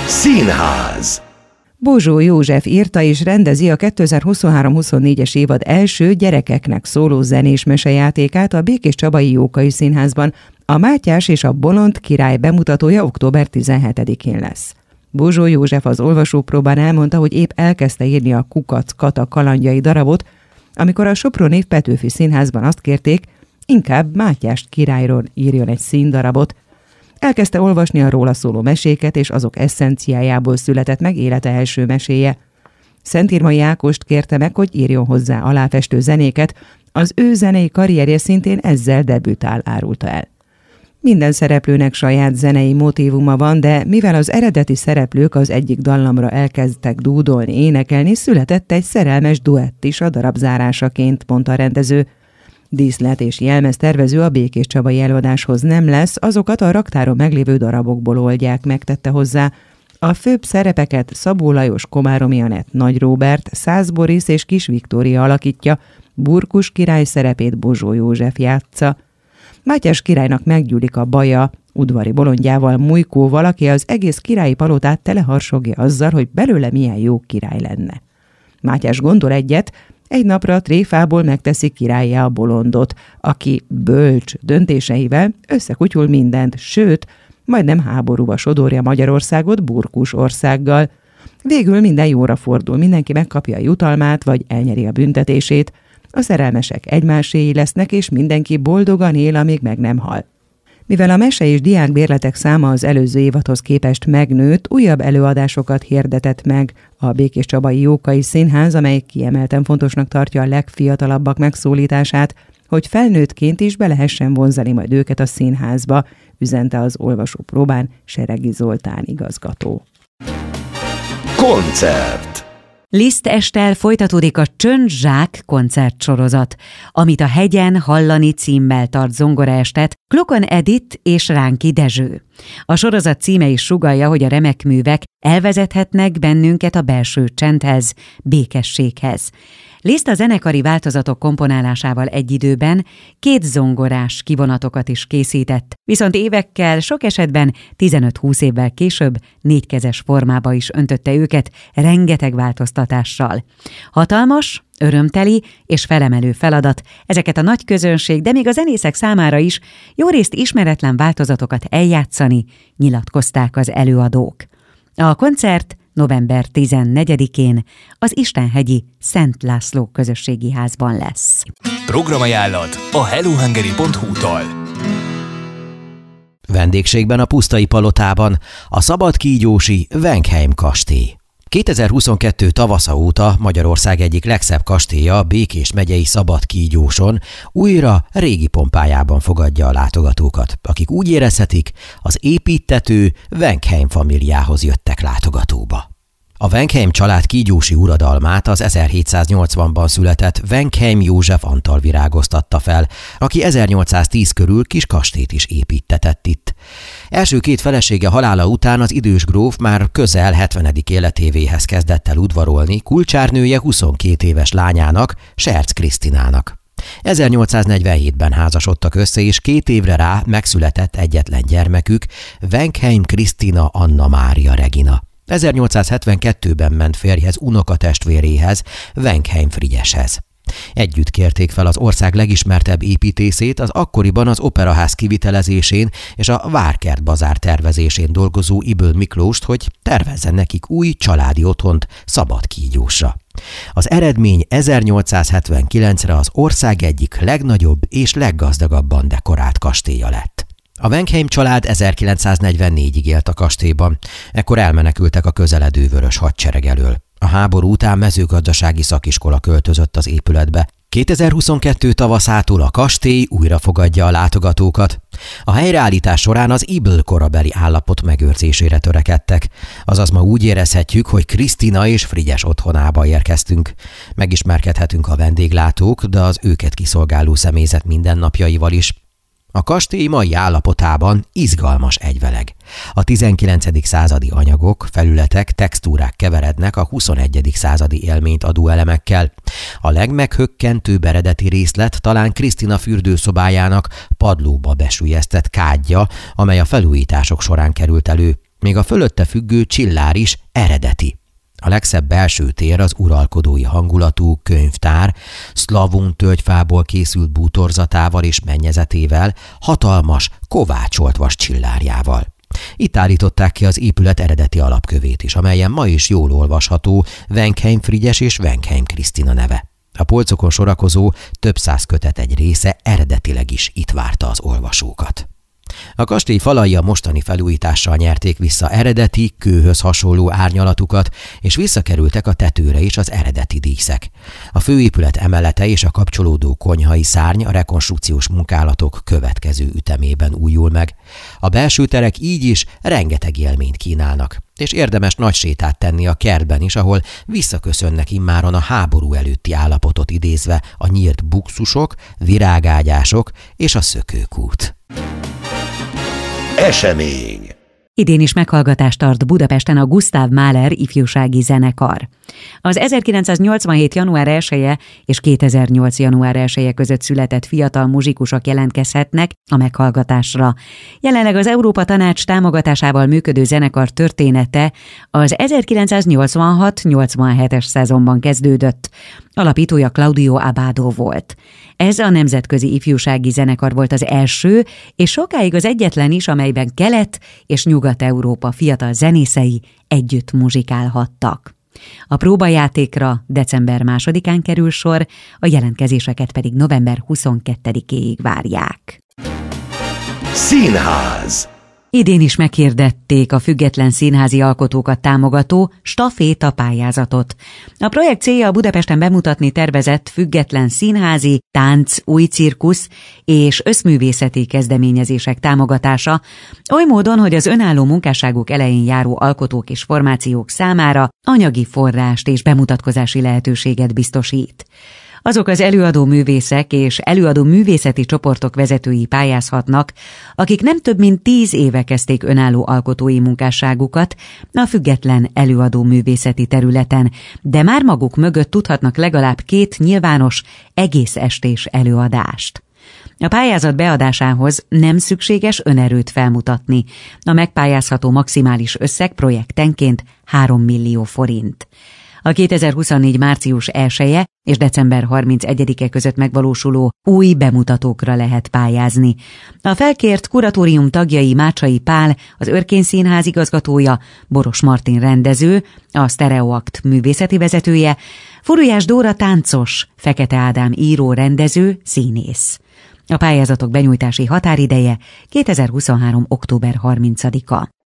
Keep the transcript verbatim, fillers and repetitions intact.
Színház. Bozsó József írta és rendezi a kétezer-huszonhárom-huszonnégyes évad első gyerekeknek szóló zenés mesejátékát a Békéscsabai Jókai Színházban. A Mátyás és a Bolond király bemutatója október tizenhetedikén lesz. Bozsó József az olvasópróbán elmondta, hogy épp elkezdte írni a Kukac Kata kalandjai darabot, amikor a soproni Petőfi Színházban azt kérték, inkább Mátyás királyról írjon egy színdarabot. Elkezdte olvasni a róla szóló meséket, és azok eszenciájából született meg élete első meséje. Szentírmai Ákost kérte meg, hogy írjon hozzá aláfestő zenéket, az ő zenei karrierje szintén ezzel debütál, árulta el. Minden szereplőnek saját zenei motívuma van, de mivel az eredeti szereplők az egyik dallamra elkezdtek dúdolni, énekelni, született egy szerelmes duett is a darab zárásaként, mondta a rendező. Díszlet és jelmez tervező a Békéscsabai előadáshoz nem lesz, azokat a raktáron meglévő darabokból oldják, megtette hozzá. A főbb szerepeket Szabó Lajos, Komáromi Anett, Nagy Róbert, Szász Boris és Kis Viktória alakítja, Burkus király szerepét Bozsó József játsza. Mátyás királynak meggyűlik a baja, udvari bolondjával, Mújkóval, aki az egész királyi palotát teleharsogja azzal, hogy belőle milyen jó király lenne. Mátyás gondol egyet, egy napra a tréfából megteszi királlyá a bolondot, aki bölcs döntéseivel összekutyul mindent, sőt, majdnem háborúba sodorja Magyarországot Burkus országgal. Végül minden jóra fordul, mindenki megkapja a jutalmát, vagy elnyeri a büntetését, a szerelmesek egymáséi lesznek, és mindenki boldogan él, amíg meg nem hal. Mivel a mese és diákbérletek száma az előző évadhoz képest megnőtt, újabb előadásokat hirdetett meg a Békéscsabai Jókai Színház, amely kiemelten fontosnak tartja a legfiatalabbak megszólítását, hogy felnőttként is be lehessen vonzani majd őket a színházba, üzente az olvasópróbán Seregi Zoltán igazgató. Koncert. Liszt Esttel folytatódik a Csöndzsák koncertsorozat, amit a Hegyen hallani címmel tart zongoraestet Klokon Edith és Ránki Dezső. A sorozat címe is sugallja, hogy a remek művek elvezethetnek bennünket a belső csendhez, békességhez. Liszt a zenekari változatok komponálásával egy időben két zongorás kivonatokat is készített, viszont évekkel, sok esetben tizenöt-húsz évvel később négykezes formába is öntötte őket rengeteg változtatással. Hatalmas, örömteli és felemelő feladat ezeket a nagy közönség, de még a zenészek számára is jórészt ismeretlen változatokat eljátszani, nyilatkozták az előadók. A koncert november tizennegyedikén az Istenhegyi Szent László közösségi házban lesz. Programajánlat a hellohungary pont hu-tól. Vendégségben a Pusztai Palotában a szabadkígyósi Wenkheim kastély. kétezer-huszonkettő tavasza óta Magyarország egyik legszebb kastélya, Békés megyei Szabadkígyóson újra régi pompájában fogadja a látogatókat, akik úgy érezhetik, az építtető Wenkheim familiához jöttek látogatóba. A Wenkheim család kígyósi uradalmát az ezerhétszáznyolcvanban született Wenkheim József Antal virágoztatta fel, aki ezernyolcszáztíz körül kis kastélyt is építtetett itt. Első két felesége halála után az idős gróf már közel hetvenedik életévéhez kezdett el udvarolni kulcsárnője huszonkét éves lányának, Serc Krisztinának. ezernyolcszáznegyvenhétben házasodtak össze, és két évre rá megszületett egyetlen gyermekük, Wenkheim Krisztina Anna Mária Regina. ezernyolcszázhetvenkettőben ment férjhez unokatestvéréhez, Wenkheim Frigyeshez. Együtt kérték fel az ország legismertebb építészét, az akkoriban az Operaház kivitelezésén és a Várkert bazár tervezésén dolgozó Ybl Miklóst, hogy tervezzen nekik új családi otthont Szabadkígyósra. Az eredmény ezernyolcszázhetvenkilencre az ország egyik legnagyobb és leggazdagabban dekorált kastélya lett. A Wenkheim család ezerkilencszáznegyvennégyig élt a kastélyban, ekkor elmenekültek a közeledő vörös hadsereg elől. A háború után mezőgazdasági szakiskola költözött az épületbe. kétezer-huszonkettő tavaszától a kastély újra fogadja a látogatókat. A helyreállítás során az Ybl korabeli állapot megőrzésére törekedtek. Azaz ma úgy érezhetjük, hogy Krisztina és Frigyes otthonába érkeztünk. Megismerkedhetünk a vendéglátók, de az őket kiszolgáló személyzet mindennapjaival is. A kastély mai állapotában izgalmas egyveleg. A tizenkilencedik századi anyagok, felületek, textúrák keverednek a huszonegyedik századi élményt adó elemekkel. A legmeghökkentőbb eredeti részlet talán Krisztina fürdőszobájának padlóba besüllyesztett kádja, amely a felújítások során került elő. Még a fölötte függő Csillár is eredeti. A legszebb belső tér az uralkodói hangulatú könyvtár, szlavun tölgyfából készült bútorzatával és mennyezetével, hatalmas, kovácsolt vas csillárjával. Itt állították ki az épület eredeti alapkövét is, amelyen ma is jól olvasható Wenkheim Frigyes és Wenkheim Krisztina neve. A polcokon sorakozó több száz kötet egy része eredetileg is itt várta az olvasókat. A kastély falai a mostani felújítással nyerték vissza eredeti, kőhöz hasonló árnyalatukat, és visszakerültek a tetőre is az eredeti díszek. A főépület emelete és a kapcsolódó konyhai szárny a rekonstrukciós munkálatok következő ütemében újul meg. A belső terek így is rengeteg élményt kínálnak, és érdemes nagy sétát tenni a kertben is, ahol visszaköszönnek immáron a háború előtti állapotot idézve a nyírt buxusok, virágágyások és a szökőkút. Esemény. Idén is meghallgatást tart Budapesten a Gustav Mahler ifjúsági zenekar. Az ezerkilencszáznyolcvanhét. január elseje és kétezer-nyolc. január elseje között született fiatal muzsikusok jelentkezhetnek a meghallgatásra. Jelenleg az Európa Tanács támogatásával működő zenekar története az ezerkilencszáznyolcvanhat nyolcvanhetes szezonban kezdődött. Alapítója Claudio Abbado volt. Ez a nemzetközi ifjúsági zenekar volt az első, és sokáig az egyetlen is, amelyben Kelet- és Nyugat-Európa fiatal zenészei együtt muzsikálhattak. A próbajátékra december másodikán kerül sor, a jelentkezéseket pedig november huszonkettedikéig várják. Színház. Idén is meghirdették a független színházi alkotókat támogató staféta pályázatot. A projekt célja a Budapesten bemutatni tervezett független színházi, tánc, új cirkusz és összművészeti kezdeményezések támogatása, oly módon, hogy az önálló munkásságuk elején járó alkotók és formációk számára anyagi forrást és bemutatkozási lehetőséget biztosít. Azok az előadó művészek és előadó művészeti csoportok vezetői pályázhatnak, akik nem több mint tíz éve kezdték önálló alkotói munkásságukat a független előadó művészeti területen, de már maguk mögött tudhatnak legalább két nyilvános, egész estés előadást. A pályázat beadásához nem szükséges önerőt felmutatni. A megpályázható maximális összeg projektenként három millió forint. A kétezer-huszonnégy. március elseje és december harmincegyedike között megvalósuló új bemutatókra lehet pályázni. A felkért kuratórium tagjai Mácsai Pál, az Örkény Színház igazgatója, Boros Martin rendező, a Stereoakt művészeti vezetője, Furujás Dóra táncos, Fekete Ádám író rendező, színész. A pályázatok benyújtási határideje kétezer-huszonhárom. október harmincadika.